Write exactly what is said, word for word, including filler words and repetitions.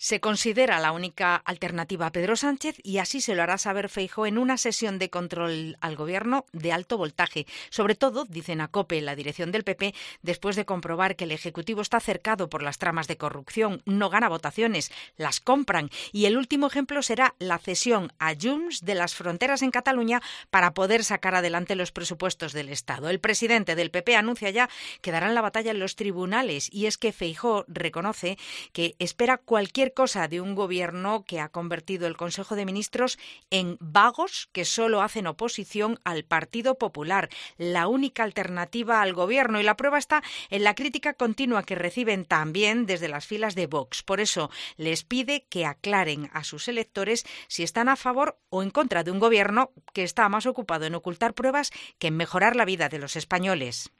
Se considera la única alternativa a Pedro Sánchez y así se lo hará saber Feijóo en una sesión de control al Gobierno de alto voltaje. Sobre todo, dicen a COPE, la dirección del P P, después de comprobar que el Ejecutivo está cercado por las tramas de corrupción, no gana votaciones, las compran. Y el último ejemplo será la cesión a Junts de las fronteras en Cataluña para poder sacar adelante los presupuestos del Estado. El presidente del P P anuncia ya que darán la batalla en los tribunales y es que Feijóo reconoce que espera cualquier cosa de un gobierno que ha convertido el Consejo de Ministros en vagos que solo hacen oposición al Partido Popular, la única alternativa al gobierno. Y la prueba está en la crítica continua que reciben también desde las filas de Vox. Por eso les pide que aclaren a sus electores si están a favor o en contra de un gobierno que está más ocupado en ocultar pruebas que en mejorar la vida de los españoles.